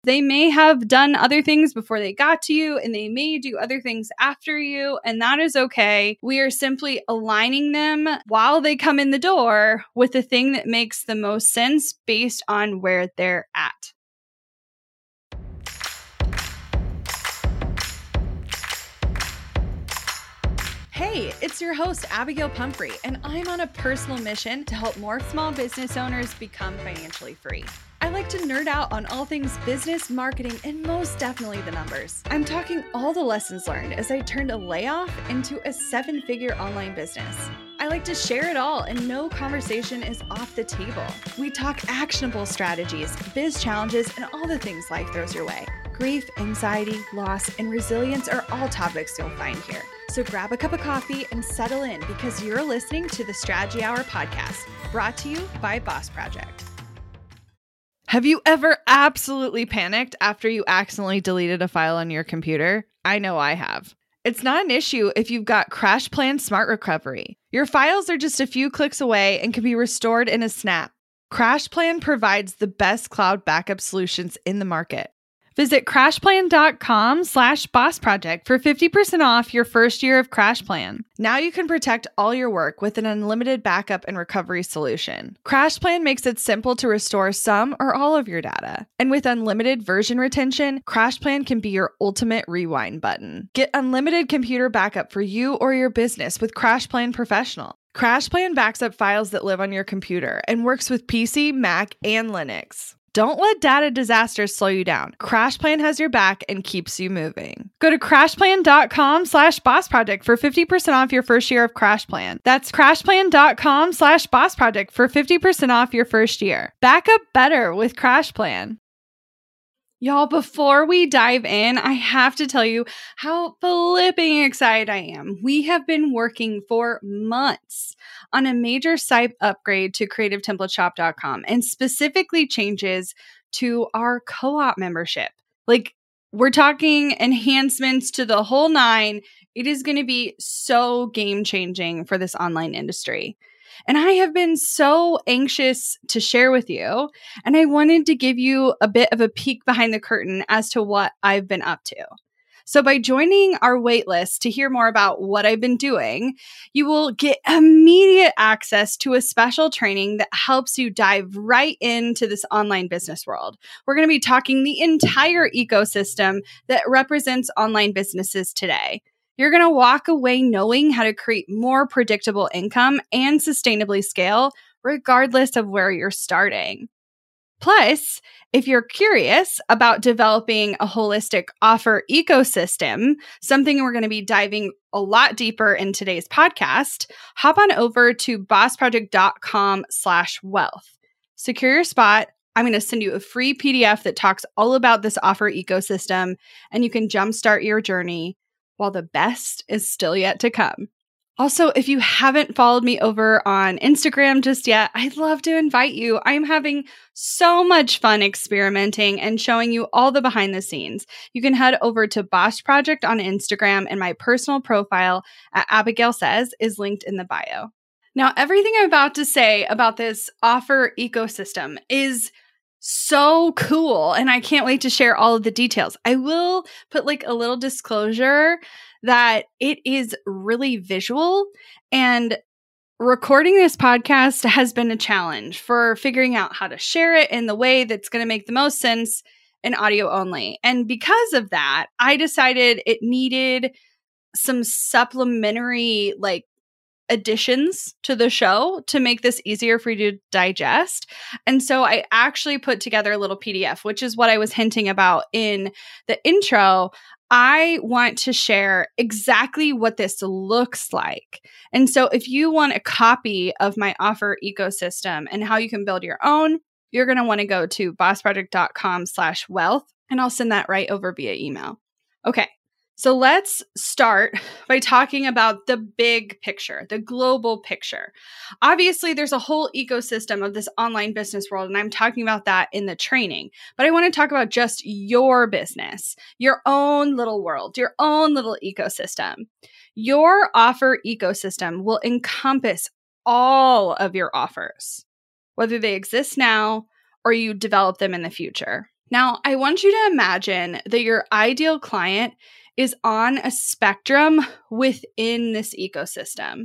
They may have done other things before they got to you, and they may do other things after you, and that is okay. We are simply aligning them while they come in the door with the thing that makes the most sense based on where they're at. Hey, it's your host, Abigail Pumphrey, and I'm on a personal mission to help more small business owners become financially free. I like to nerd out on all things business, marketing, and most definitely the numbers. I'm talking all the lessons learned as I turned a layoff into a 7-figure online business. I like to share it all, and no conversation is off the table. We talk actionable strategies, biz challenges, and all the things life throws your way. Grief, anxiety, loss, and resilience are all topics you'll find here. So grab a cup of coffee and settle in, because you're listening to the Strategy Hour podcast, brought to you by Boss Project. Have you ever absolutely panicked after you accidentally deleted a file on your computer? I know I have. It's not an issue if you've got CrashPlan Smart Recovery. Your files are just a few clicks away and can be restored in a snap. CrashPlan provides the best cloud backup solutions in the market. Visit crashplan.com/bossproject for 50% off your first year of CrashPlan. Now you can protect all your work with an unlimited backup and recovery solution. CrashPlan makes it simple to restore some or all of your data. And with unlimited version retention, CrashPlan can be your ultimate rewind button. Get unlimited computer backup for you or your business with CrashPlan Professional. CrashPlan backs up files that live on your computer and works with PC, Mac, and Linux. Don't let data disasters slow you down. CrashPlan has your back and keeps you moving. Go to crashplan.com/bossproject for 50% off your first year of CrashPlan. That's crashplan.com/bossproject for 50% off your first year. Back up better with CrashPlan. Y'all, before we dive in, I have to tell you how flipping excited I am. We have been working for months on a major site upgrade to creativetemplateshop.com, and specifically changes to our co-op membership. Like, we're talking enhancements to the whole nine. It is going to be so game-changing for this online industry. And I have been so anxious to share with you, and I wanted to give you a bit of a peek behind the curtain as to what I've been up to. So by joining our waitlist to hear more about what I've been doing, you will get immediate access to a special training that helps you dive right into this online business world. We're going to be talking the entire ecosystem that represents online businesses today. You're going to walk away knowing how to create more predictable income and sustainably scale, regardless of where you're starting. Plus, if you're curious about developing a holistic offer ecosystem, something we're going to be diving a lot deeper in today's podcast, hop on over to bossproject.com/wealth. Secure your spot. I'm going to send you a free PDF that talks all about this offer ecosystem, and you can jumpstart your journey while the best is still yet to come. Also, if you haven't followed me over on Instagram just yet, I'd love to invite you. I'm having so much fun experimenting and showing you all the behind the scenes. You can head over to Boss Project on Instagram, and my personal profile at Abigail Says is linked in the bio. Now, everything I'm about to say about this offer ecosystem is so cool, and I can't wait to share all of the details. I will put like a little disclosure that it is really visual, and recording this podcast has been a challenge for figuring out how to share it in the way that's going to make the most sense in audio only. And because of that, I decided it needed some supplementary additions to the show to make this easier for you to digest. And so I actually put together a little PDF, which is what I was hinting about in the intro. I want to share exactly what this looks like. And so if you want a copy of my offer ecosystem and how you can build your own, you're going to want to go to bossproject.com/wealth, and I'll send that right over via email. Okay. So let's start by talking about the big picture, the global picture. Obviously, there's a whole ecosystem of this online business world, and I'm talking about that in the training. But I want to talk about just your business, your own little world, your own little ecosystem. Your offer ecosystem will encompass all of your offers, whether they exist now or you develop them in the future. Now, I want you to imagine that your ideal client is on a spectrum within this ecosystem.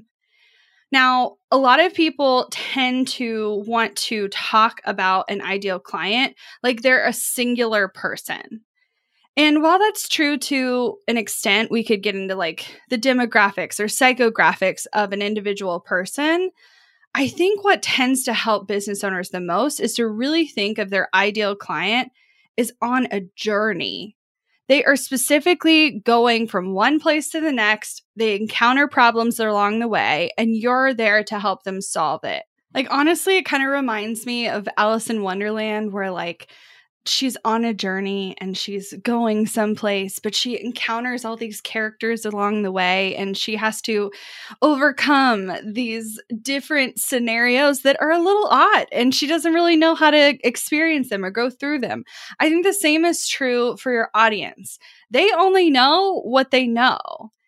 Now, a lot of people tend to want to talk about an ideal client like they're a singular person. And while that's true to an extent, we could get into like the demographics or psychographics of an individual person. I think what tends to help business owners the most is to really think of their ideal client as on a journey. They are specifically going from one place to the next. They encounter problems along the way, and you're there to help them solve it. Like, honestly, it kind of reminds me of Alice in Wonderland, where like she's on a journey and she's going someplace, but she encounters all these characters along the way and she has to overcome these different scenarios that are a little odd and she doesn't really know how to experience them or go through them. I think the same is true for your audience. They only know what they know.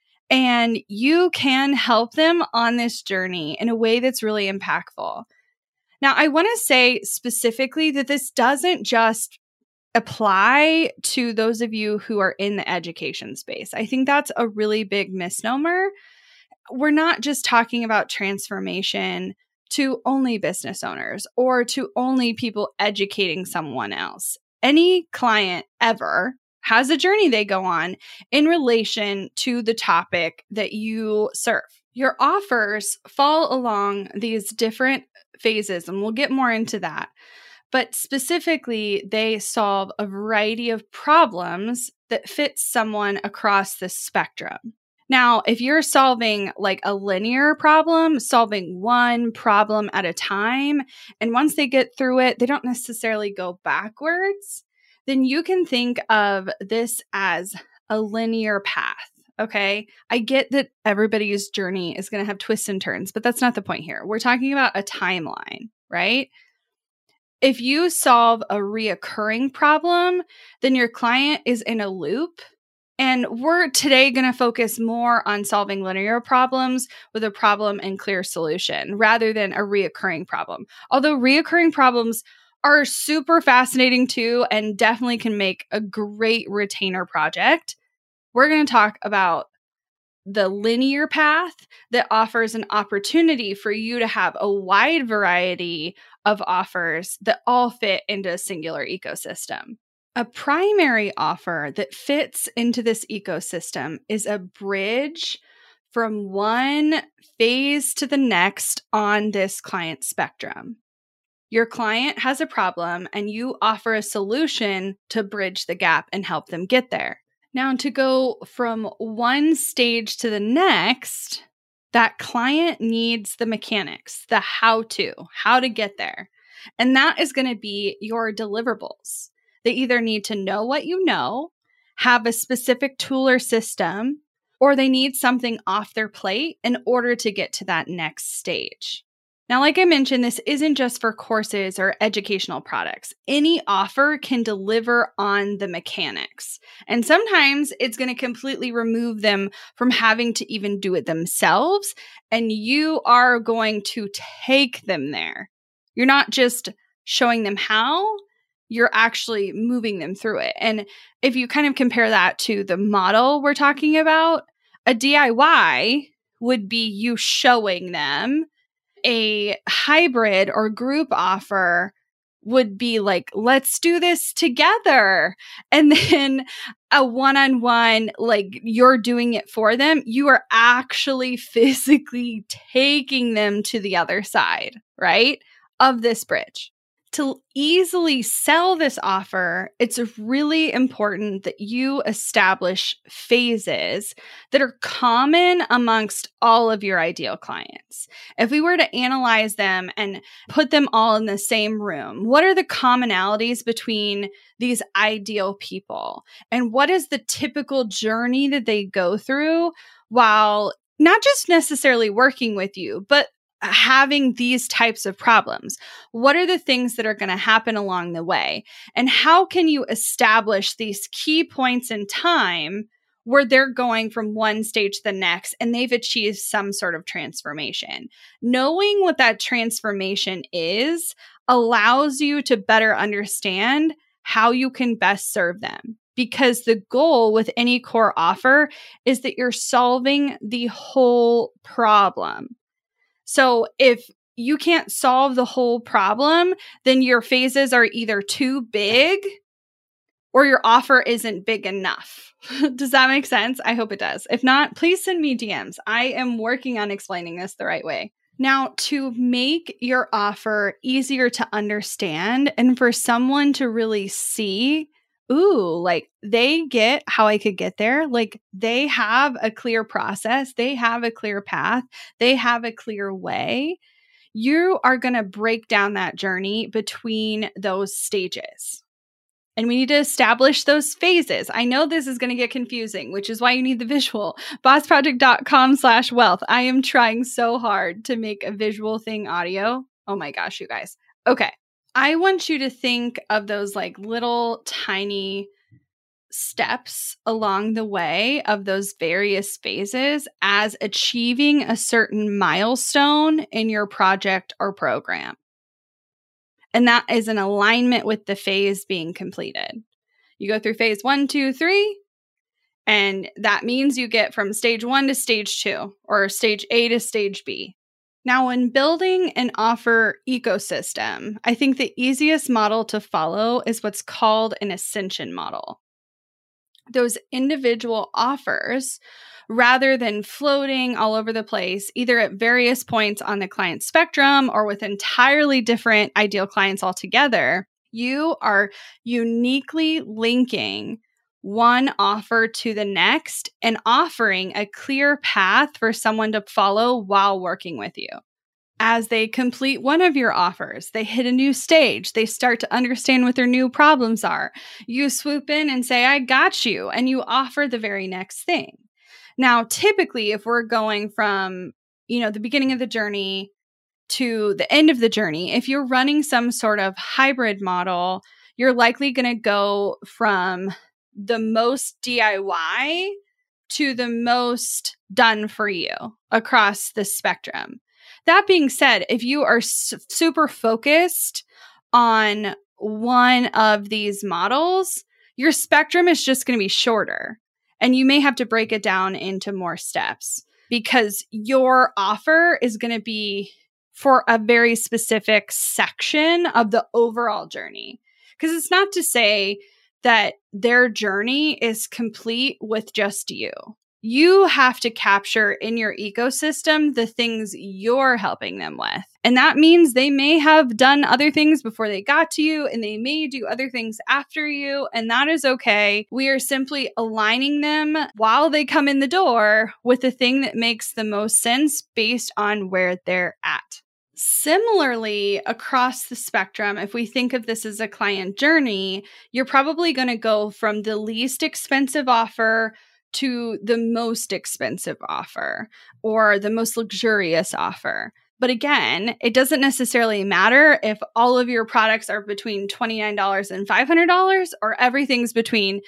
And you can help them on this journey in a way that's really impactful. Now, I want to say specifically that this doesn't just apply to those of you who are in the education space. I think that's a really big misnomer. We're not just talking about transformation to only business owners or to only people educating someone else. Any client ever has a journey they go on in relation to the topic that you serve. Your offers fall along these different phases, and we'll get more into that. But specifically, they solve a variety of problems that fit someone across the spectrum. Now, if you're solving like a linear problem, solving one problem at a time, and once they get through it, they don't necessarily go backwards, then you can think of this as a linear path. Okay, I get that everybody's journey is going to have twists and turns, but that's not the point here. We're talking about a timeline, right? If you solve a reoccurring problem, then your client is in a loop. And we're today going to focus more on solving linear problems with a problem and clear solution rather than a reoccurring problem. Although reoccurring problems are super fascinating too and definitely can make a great retainer project, we're going to talk about the linear path that offers an opportunity for you to have a wide variety of offers that all fit into a singular ecosystem. A primary offer that fits into this ecosystem is a bridge from one phase to the next on this client spectrum. Your client has a problem and you offer a solution to bridge the gap and help them get there. Now, to go from one stage to the next, that client needs the mechanics, the how to get there. And that is going to be your deliverables. They either need to know what you know, have a specific tool or system, or they need something off their plate in order to get to that next stage. Now, like I mentioned, this isn't just for courses or educational products. Any offer can deliver on the mechanics. And sometimes it's going to completely remove them from having to even do it themselves. And you are going to take them there. You're not just showing them how, you're actually moving them through it. And if you kind of compare that to the model we're talking about, a DIY would be you showing them. A hybrid or group offer would be like, let's do this together. And then a one-on-one, like you're doing it for them. You are actually physically taking them to the other side, right, of this bridge. To easily sell this offer, it's really important that you establish phases that are common amongst all of your ideal clients. If we were to analyze them and put them all in the same room, what are the commonalities between these ideal people? And what is the typical journey that they go through while not just necessarily working with you, but having these types of problems? What are the things that are going to happen along the way? And how can you establish these key points in time where they're going from one stage to the next and they've achieved some sort of transformation? Knowing what that transformation is allows you to better understand how you can best serve them. Because the goal with any core offer is that you're solving the whole problem. So if you can't solve the whole problem, then your phases are either too big or your offer isn't big enough. Does that make sense? I hope it does. If not, please send me DMs. I am working on explaining this the right way. Now, to make your offer easier to understand and for someone to really see, ooh, like they get how I could get there. Like they have a clear process. They have a clear path. They have a clear way. You are going to break down that journey between those stages. And we need to establish those phases. I know this is going to get confusing, which is why you need the visual. bossproject.com/wealth. I am trying so hard to make a visual thing audio. Oh my gosh, you guys. Okay. I want you to think of those like little tiny steps along the way of those various phases as achieving a certain milestone in your project or program. And that is in alignment with the phase being completed. You go through phase 1, 2, 3, and that means you get from stage 1 to stage 2 or stage A to stage B. Now, when building an offer ecosystem, I think the easiest model to follow is what's called an ascension model. Those individual offers, rather than floating all over the place, either at various points on the client spectrum or with entirely different ideal clients altogether, you are uniquely linking one offer to the next and offering a clear path for someone to follow while working with you. As they complete one of your offers, they hit a new stage. They start to understand what their new problems are. You swoop in and say, I got you, and you offer the very next thing. Now, typically, if we're going from, the beginning of the journey to the end of the journey, if you're running some sort of hybrid model, you're likely going to go from the most DIY to the most done for you across the spectrum. That being said, if you are super focused on one of these models, your spectrum is just going to be shorter. And you may have to break it down into more steps because your offer is going to be for a very specific section of the overall journey. Because it's not to say that their journey is complete with just you. You have to capture in your ecosystem the things you're helping them with. And that means they may have done other things before they got to you, and they may do other things after you, and that is okay. We are simply aligning them while they come in the door with the thing that makes the most sense based on where they're at. Similarly, across the spectrum, if we think of this as a client journey, you're probably going to go from the least expensive offer to the most expensive offer or the most luxurious offer. But again, it doesn't necessarily matter if all of your products are between $29 and $500 or everything's between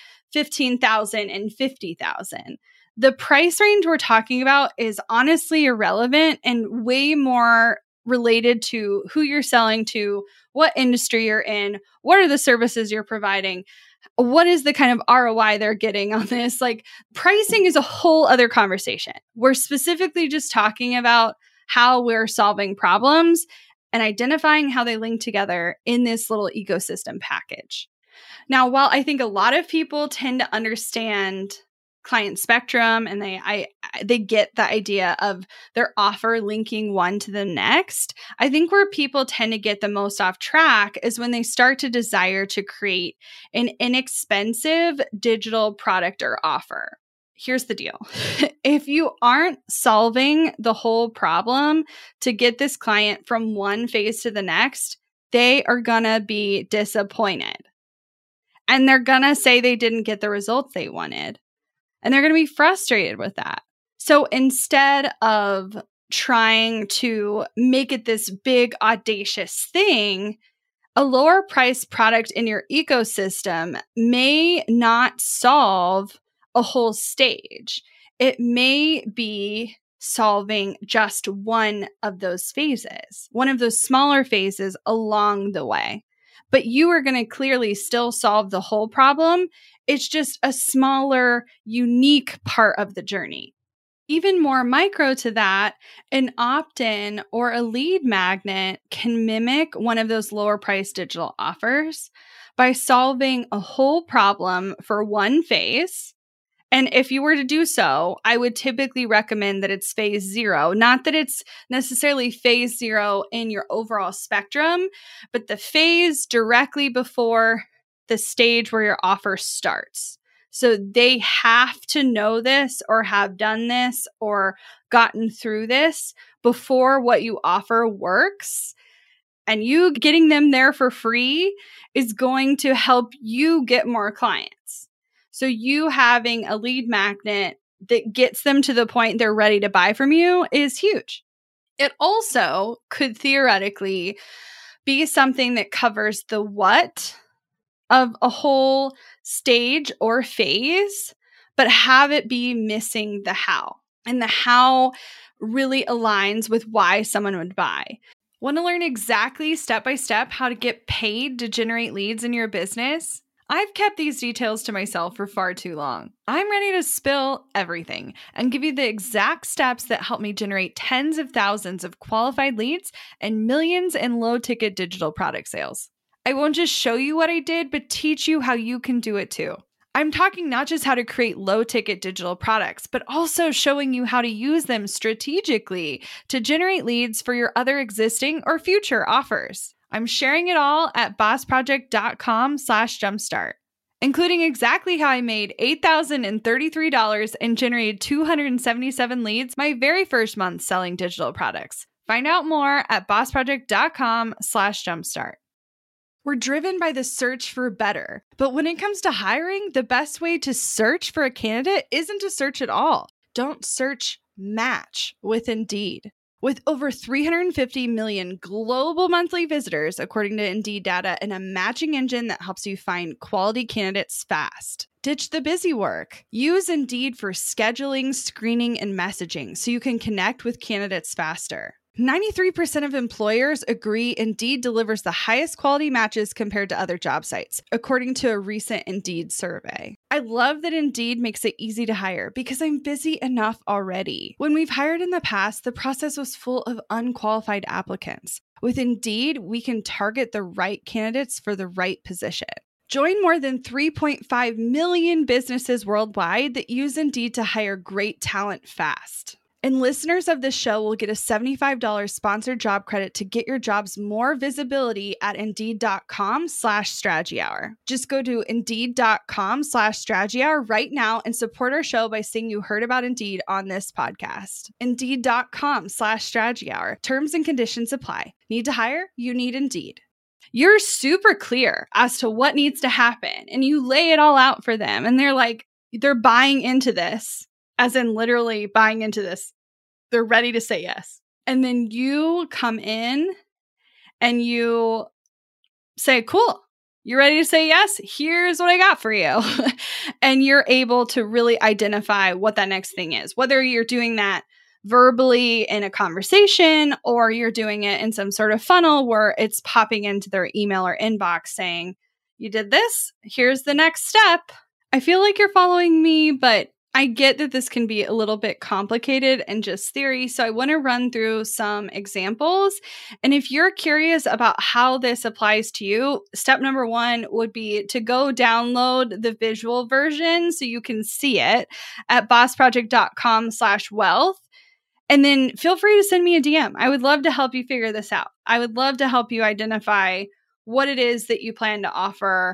$15,000 and $50,000. The price range we're talking about is honestly irrelevant and way more related to who you're selling to, what industry you're in, what are the services you're providing, what is the kind of ROI they're getting on this? Like, pricing is a whole other conversation. We're specifically just talking about how we're solving problems and identifying how they link together in this little ecosystem package. Now, while I think a lot of people tend to understand client spectrum and they get the idea of their offer linking one to the next, I think where people tend to get the most off track is when they start to desire to create an inexpensive digital product or offer. Here's the deal. If you aren't solving the whole problem to get this client from one phase to the next, they are going to be disappointed. And they're going to say they didn't get the results they wanted. And they're going to be frustrated with that. So instead of trying to make it this big, audacious thing, a lower price product in your ecosystem may not solve a whole stage. It may be solving just one of those phases, one of those smaller phases along the way. but you are going to clearly still solve the whole problem. It's just a smaller, unique part of the journey. Even more micro to that, an opt-in or a lead magnet can mimic one of those lower price digital offers by solving a whole problem for one phase. And if you were to do so, I would typically recommend that it's phase 0. Not that it's necessarily phase 0 in your overall spectrum, but the phase directly before the stage where your offer starts. So they have to know this or have done this or gotten through this before what you offer works. And you getting them there for free is going to help you get more clients. So you having a lead magnet that gets them to the point they're ready to buy from you is huge. It also could theoretically be something that covers the what of a whole stage or phase, but have it be missing the how. And the how really aligns with why someone would buy. Want to learn exactly step by step how to get paid to generate leads in your business? I've kept these details to myself for far too long. I'm ready to spill everything and give you the exact steps that help me generate tens of thousands of qualified leads and millions in low-ticket digital product sales. I won't just show you what I did, but teach you how you can do it too. I'm talking not just how to create low-ticket digital products, but also showing you how to use them strategically to generate leads for your other existing or future offers. I'm sharing it all at bossproject.com/jumpstart, including exactly how I made $8,033 and generated 277 leads my very first month selling digital products. Find out more at bossproject.com/jumpstart. We're driven by the search for better, but when it comes to hiring, the best way to search for a candidate isn't to search at all. Don't search, match with Indeed. With over 350 million global monthly visitors, according to Indeed data, and a matching engine that helps you find quality candidates fast. Ditch the busy work. Use Indeed for scheduling, screening, and messaging so you can connect with candidates faster. 93% of employers agree Indeed delivers the highest quality matches compared to other job sites, according to a recent Indeed survey. I love that Indeed makes it easy to hire because I'm busy enough already. When we've hired in the past, the process was full of unqualified applicants. With Indeed, we can target the right candidates for the right position. Join more than 3.5 million businesses worldwide that use Indeed to hire great talent fast. And listeners of this show will get a $75 sponsored job credit to get your jobs more visibility at Indeed.com/Strategy Hour. Just go to Indeed.com/Strategy Hour right now and support our show by saying you heard about Indeed on this podcast. Indeed.com/Strategy Hour. Terms and conditions apply. Need to hire? You need Indeed. You're super clear as to what needs to happen and you lay it all out for them. And they're buying into this. As in literally buying into this. They're ready to say yes. And then you come in and you say, cool, you're ready to say yes? Here's what I got for you. And you're able to really identify what that next thing is. Whether you're doing that verbally in a conversation or you're doing it in some sort of funnel where it's popping into their email or inbox saying, you did this, here's the next step. I feel like you're following me, but I get that this can be a little bit complicated and just theory, so I want to run through some examples. And if you're curious about how this applies to you, step number 1 would be to go download the visual version so you can see it at bossproject.com/wealth. And then feel free to send me a DM. I would love to help you figure this out. I would love to help you identify what it is that you plan to offer,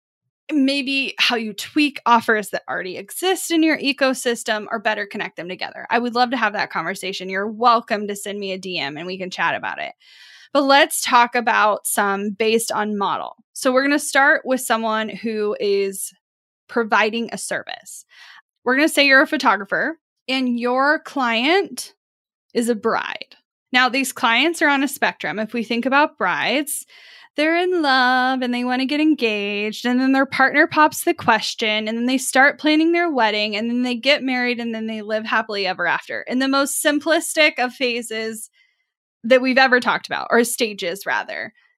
maybe how you tweak offers that already exist in your ecosystem or better connect them together. I would love to have that conversation. You're welcome to send me a DM and we can chat about it. But let's talk about some based on model. So we're going to start with someone who is providing a service. We're going to say you're a photographer and your client is a bride. Now, these clients are on a spectrum. If we think about brides, they're in love and they want to get engaged, and then their partner pops the question, and then they start planning their wedding, and then they get married, and then they live happily ever after in the most simplistic of phases that we've ever talked about, or stages rather.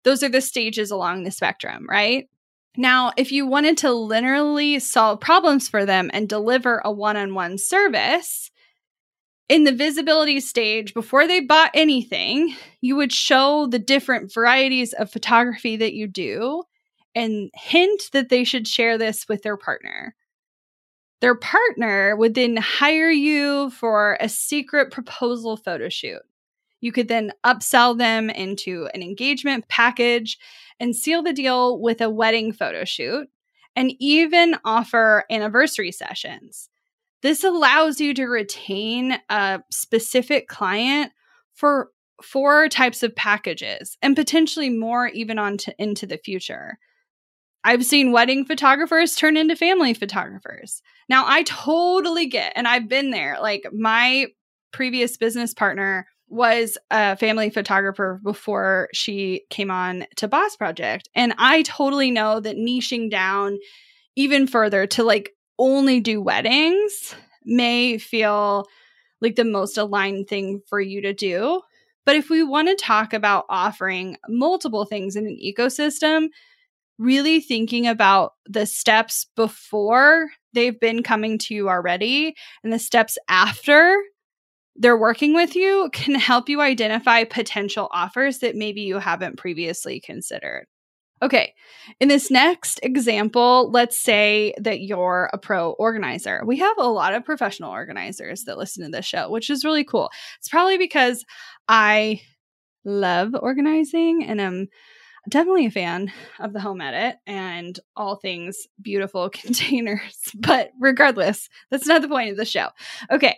Those are the stages along the spectrum, right? Now, if you wanted to literally solve problems for them and deliver a one-on-one service, in the visibility stage, before they bought anything, you would show the different varieties of photography that you do and hint that they should share this with their partner. Their partner would then hire you for a secret proposal photo shoot. You could then upsell them into an engagement package and seal the deal with a wedding photo shoot and even offer anniversary sessions. This allows you to retain a specific client for 4 types of packages and potentially more even into the future. I've seen wedding photographers turn into family photographers. Now, I totally get, and I've been there, like my previous business partner was a family photographer before she came on to Boss Project. And I totally know that niching down even further to like only do weddings may feel like the most aligned thing for you to do. But if we want to talk about offering multiple things in an ecosystem, really thinking about the steps before they've been coming to you already and the steps after they're working with you can help you identify potential offers that maybe you haven't previously considered. Okay, in this next example, let's say that you're a pro organizer. We have a lot of professional organizers that listen to this show, which is really cool. It's probably because I love organizing and I'm definitely a fan of the home edit and all things beautiful containers. But regardless, that's not the point of the show. Okay,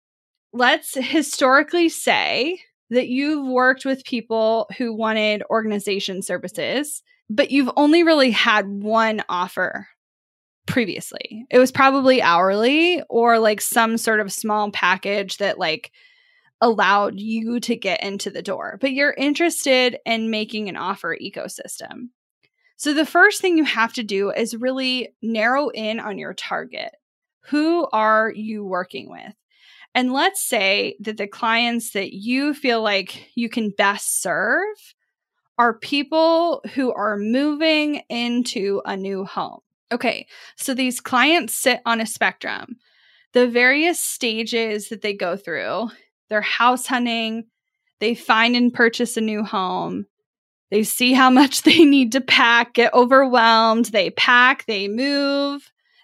let's historically say that you've worked with people who wanted organization services, but you've only really had one offer previously. It was probably hourly or like some sort of small package that like allowed you to get into the door, but you're interested in making an offer ecosystem. So the first thing you have to do is really narrow in on your target. Who are you working with? And let's say that the clients that you feel like you can best serve are people who are moving into a new home. Okay, so these clients sit on a spectrum. The various stages that they go through, they're house hunting, they find and purchase a new home, they see how much they need to pack, get overwhelmed, they pack, they move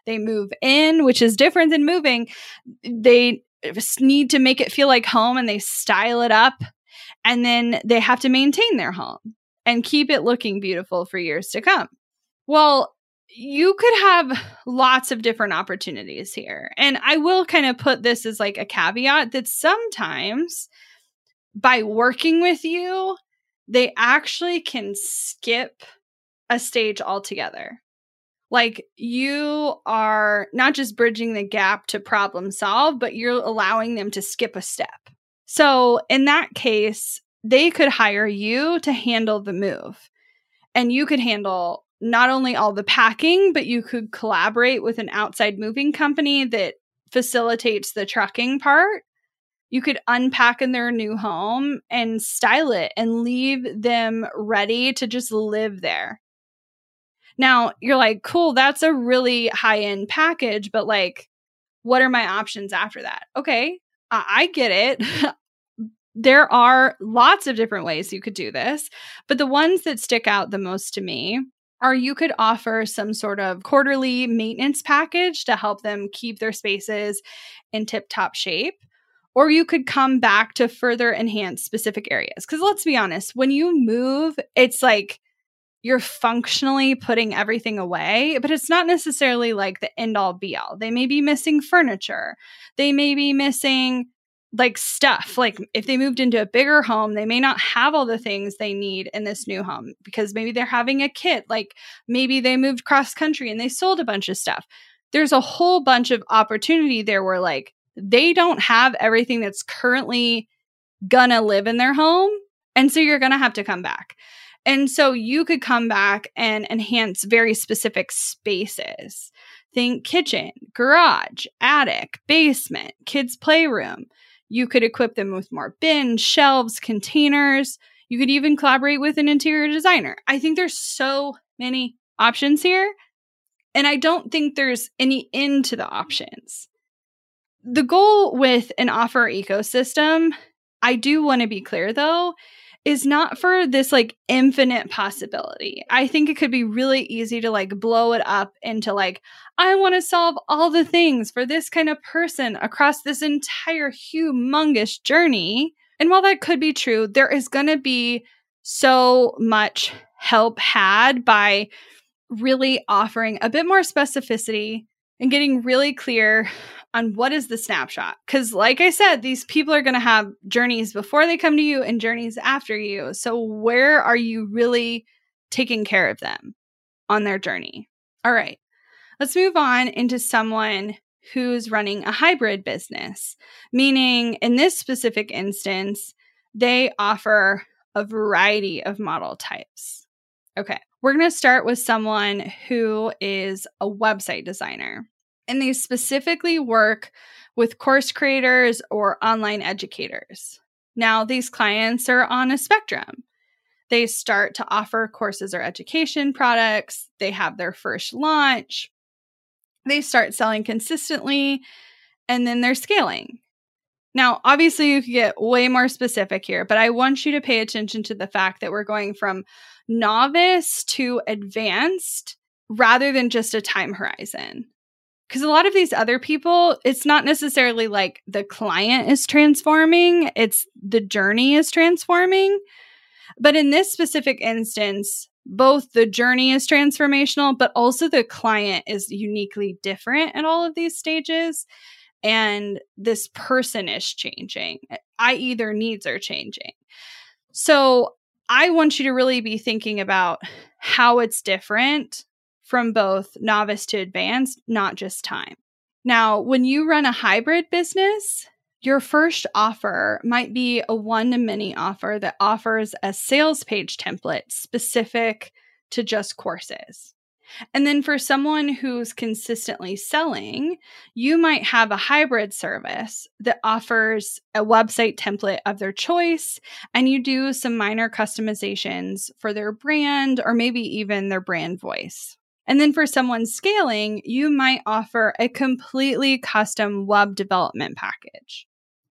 in, which is different than moving. They need to make it feel like home and they style it up, and then they have to maintain their home and keep it looking beautiful for years to come. Well, you could have lots of different opportunities here. And I will kind of put this as like a caveat that sometimes by working with you, they actually can skip a stage altogether. Like you are not just bridging the gap to problem solve, but you're allowing them to skip a step. So in that case, they could hire you to handle the move. And you could handle not only all the packing, but you could collaborate with an outside moving company that facilitates the trucking part. You could unpack in their new home and style it and leave them ready to just live there. Now, you're like, cool, that's a really high-end package, but like, what are my options after that? Okay, I get it. There are lots of different ways you could do this, but the ones that stick out the most to me are you could offer some sort of quarterly maintenance package to help them keep their spaces in tip-top shape, or you could come back to further enhance specific areas. Because let's be honest, when you move, it's like you're functionally putting everything away, but it's not necessarily like the end-all be-all. They may be missing furniture. They may be missing like stuff. Like if they moved into a bigger home, they may not have all the things they need in this new home because maybe they're having a kid. Like maybe they moved cross country and they sold a bunch of stuff. There's a whole bunch of opportunity there where like they don't have everything that's currently gonna live in their home. And so you're gonna have to come back. And so you could come back and enhance very specific spaces. Think kitchen, garage, attic, basement, kids' playroom. You could equip them with more bins, shelves, containers. You could even collaborate with an interior designer. I think there's so many options here, and I don't think there's any end to the options. The goal with an offer ecosystem, I do want to be clear though, is not for this like infinite possibility. I think it could be really easy to like blow it up into like, I want to solve all the things for this kind of person across this entire humongous journey. And while that could be true, there is going to be so much help had by really offering a bit more specificity and getting really clear on what is the snapshot. Because like I said, these people are going to have journeys before they come to you and journeys after you. So where are you really taking care of them on their journey? All right, let's move on into someone who's running a hybrid business, meaning in this specific instance, they offer a variety of model types. Okay, we're going to start with someone who is a website designer, and they specifically work with course creators or online educators. Now, these clients are on a spectrum. They start to offer courses or education products. They have their first launch. They start selling consistently, and then they're scaling. Now, obviously, you could get way more specific here, but I want you to pay attention to the fact that we're going from novice to advanced rather than just a time horizon. Because a lot of these other people, it's not necessarily like the client is transforming, it's the journey is transforming. But in this specific instance, both the journey is transformational, but also the client is uniquely different at all of these stages. And this person is changing, i.e. their needs are changing. So I want you to really be thinking about how it's different from both novice to advanced, not just time. Now, when you run a hybrid business, your first offer might be a one-to-many offer that offers a sales page template specific to just courses. And then for someone who's consistently selling, you might have a hybrid service that offers a website template of their choice, and you do some minor customizations for their brand or maybe even their brand voice. And then for someone scaling, you might offer a completely custom web development package.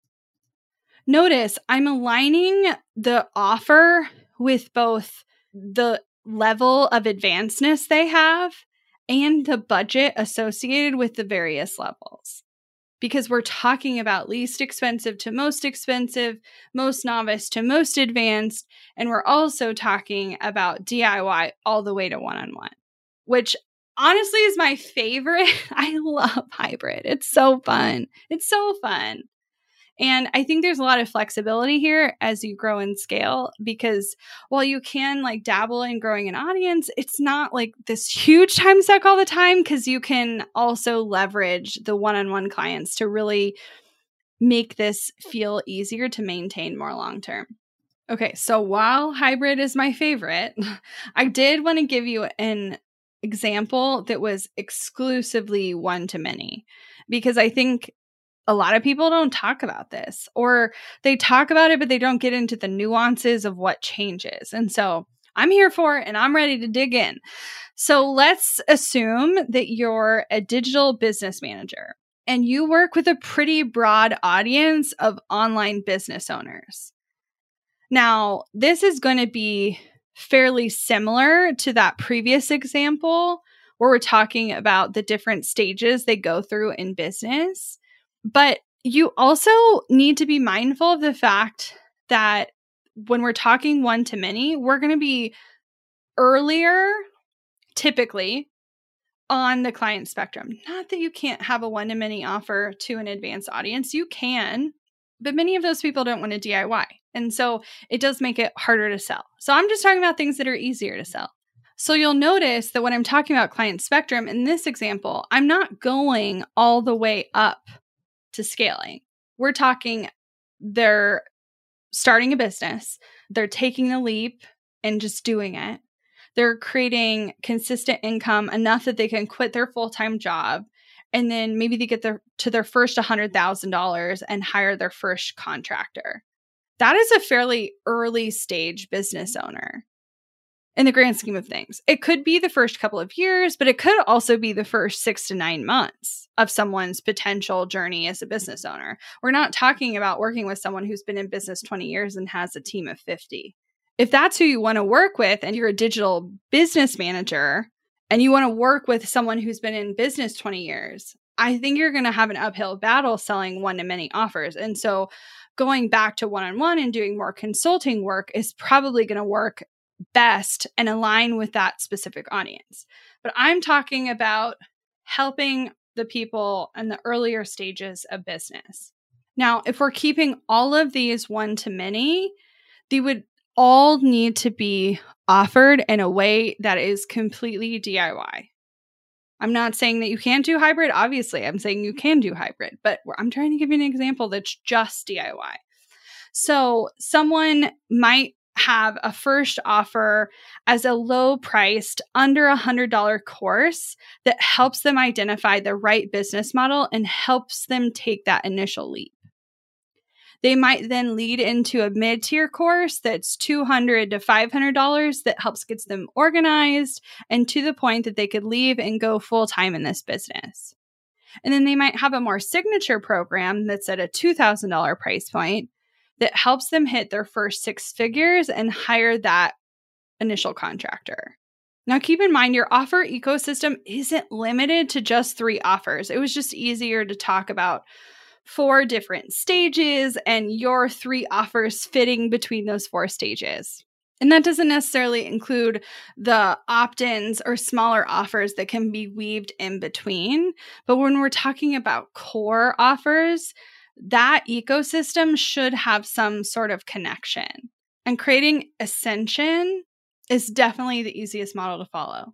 Notice I'm aligning the offer with both the level of advancedness they have and the budget associated with the various levels. Because we're talking about least expensive to most expensive, most novice to most advanced, and we're also talking about DIY all the way to one-on-one, which honestly is my favorite. I love hybrid. It's so fun. It's so fun. And I think there's a lot of flexibility here as you grow and scale, because while you can like dabble in growing an audience, it's not like this huge time suck all the time, because you can also leverage the one-on-one clients to really make this feel easier to maintain more long-term. Okay, so while hybrid is my favorite, I did want to give you an example that was exclusively one-to-many, because I think a lot of people don't talk about this, or they talk about it, but they don't get into the nuances of what changes. And so I'm here for it and I'm ready to dig in. So let's assume that you're a digital business manager and you work with a pretty broad audience of online business owners. Now, this is going to be fairly similar to that previous example where we're talking about the different stages they go through in business. But you also need to be mindful of the fact that when we're talking one-to-many, we're going to be earlier, typically, on the client spectrum. Not that you can't have a one-to-many offer to an advanced audience. You can, but many of those people don't want to DIY. And so it does make it harder to sell. So I'm just talking about things that are easier to sell. So you'll notice that when I'm talking about client spectrum, in this example, I'm not going all the way up to scaling. We're talking they're starting a business, they're taking the leap and just doing it. They're creating consistent income enough that they can quit their full-time job, and then maybe they get to their first $100,000 and hire their first contractor. that is a fairly early stage business owner in the grand scheme of things. It could be the first couple of years, but it could also be the first 6 to 9 months of someone's potential journey as a business owner. We're not talking about working with someone who's been in business 20 years and has a team of 50. If that's who you want to work with and you're a digital business manager and you want to work with someone who's been in business 20 years, I think you're going to have an uphill battle selling one-to-many offers. And so going back to one-on-one and doing more consulting work is probably going to work best and align with that specific audience. But I'm talking about helping the people in the earlier stages of business. Now, if we're keeping all of these one-to-many, they would all need to be offered in a way that is completely DIY. I'm not saying that you can't do hybrid. Obviously, I'm saying you can do hybrid, but I'm trying to give you an example that's just DIY. So someone might have a first offer as a low-priced, under $100 course that helps them identify the right business model and helps them take that initial leap. They might then lead into a mid-tier course that's $200 to $500 that helps gets them organized and to the point that they could leave and go full-time in this business. And then they might have a more signature program that's at a $2,000 price point that helps them hit their first 6 figures and hire that initial contractor. Now, keep in mind, your offer ecosystem isn't limited to just 3 offers. It was just easier to talk about 4 different stages and your 3 offers fitting between those 4 stages. And that doesn't necessarily include the opt-ins or smaller offers that can be weaved in between. But when we're talking about core offers, that ecosystem should have some sort of connection. And creating Ascension is definitely the easiest model to follow.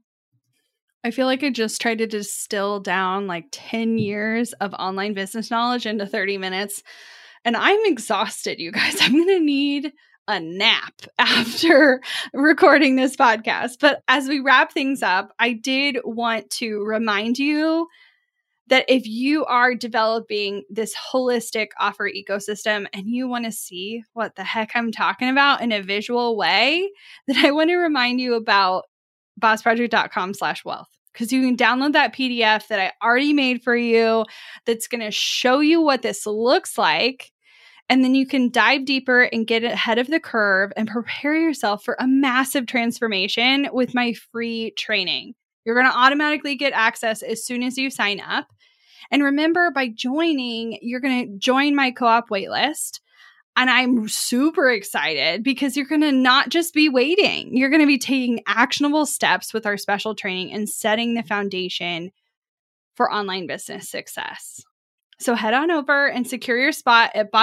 I feel like I just tried to distill down like 10 years of online business knowledge into 30 minutes. And I'm exhausted, you guys. I'm going to need a nap after recording this podcast. But as we wrap things up, I did want to remind you that if you are developing this holistic offer ecosystem and you want to see what the heck I'm talking about in a visual way, then I want to remind you about bossproject.com/wealth, because you can download that PDF that I already made for you that's going to show you what this looks like. And then you can dive deeper and get ahead of the curve and prepare yourself for a massive transformation with my free training. You're going to automatically get access as soon as you sign up. And remember, by joining, you're going to join my co-op waitlist. And I'm super excited because you're going to not just be waiting. You're going to be taking actionable steps with our special training and setting the foundation for online business success. So head on over and secure your spot at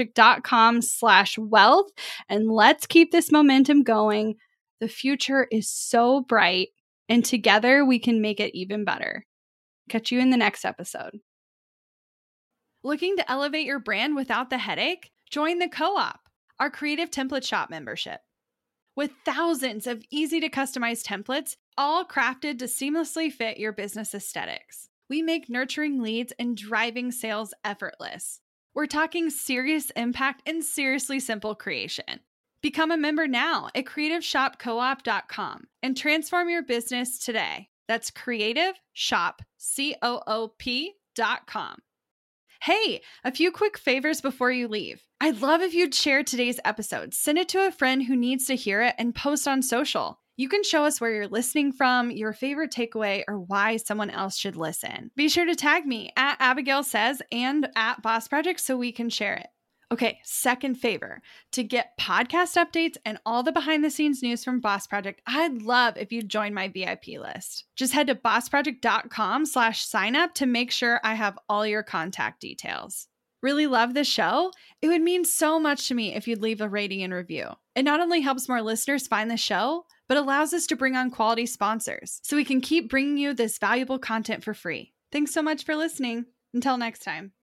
bossproject.com/wealth. And let's keep this momentum going. The future is so bright, and together we can make it even better. Catch you in the next episode. Looking to elevate your brand without the headache? Join the Co-op, our creative template shop membership. With thousands of easy to customize templates, all crafted to seamlessly fit your business aesthetics, we make nurturing leads and driving sales effortless. We're talking serious impact and seriously simple creation. Become a member now at creativeshopcoop.com and transform your business today. That's creativeshopcoop.com. Hey, a few quick favors before you leave. I'd love if you'd share today's episode, send it to a friend who needs to hear it, and post on social. You can show us where you're listening from, your favorite takeaway, or why someone else should listen. Be sure to tag me at Abigail Says and at Boss Project so we can share it. Okay, second favor, to get podcast updates and all the behind the scenes news from Boss Project, I'd love if you'd join my VIP list. Just head to bossproject.com/sign up to make sure I have all your contact details. Really love the show? It would mean so much to me if you'd leave a rating and review. It not only helps more listeners find the show, but allows us to bring on quality sponsors so we can keep bringing you this valuable content for free. Thanks so much for listening. Until next time.